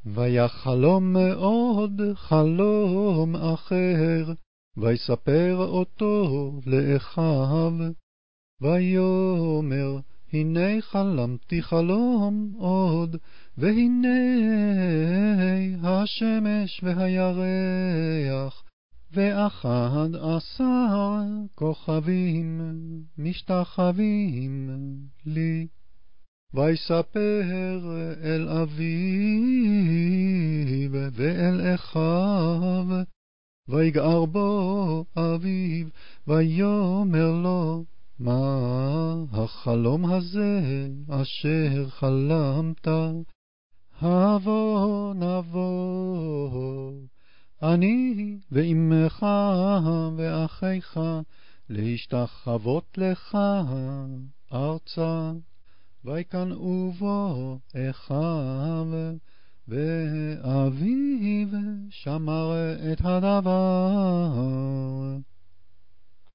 ויחלום מאוד חלום אחר, ויספר אותו לאחיו. ויאמר, הנה חלמתי חלום עוד, והנה השמש והירח, ו11 כוכבים משתחווים לי. ויספר אל אביו ואל אחיו, ויגער בו אביו, ויאמר לו, מה החלום הזה אשר חלמת? הבוא נבוא אני ואמך ואחיך להשתחוות לך ארצה. ויקנאו בו אחיו, ואביו שמר את הדבר